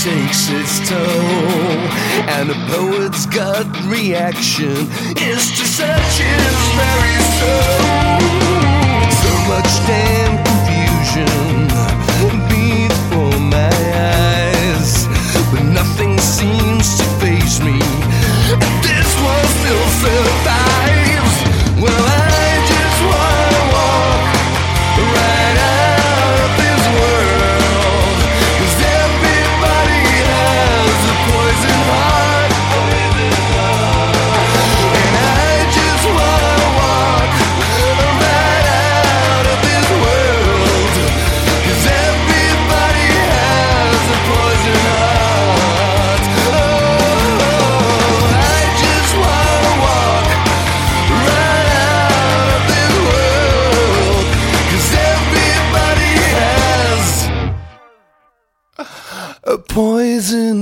takes its toll, and a poet's gut reaction is to search his very soul. So much damn confusion before my eyes, but nothing seems to faze me. This one still survives. Well, I just wanna walk right out of this world, 'cause everybody has a poison heart. And I just wanna walk right out of this world, 'cause everybody has a poison heart. Oh, I just wanna walk right out of this world, 'cause everybody has a poison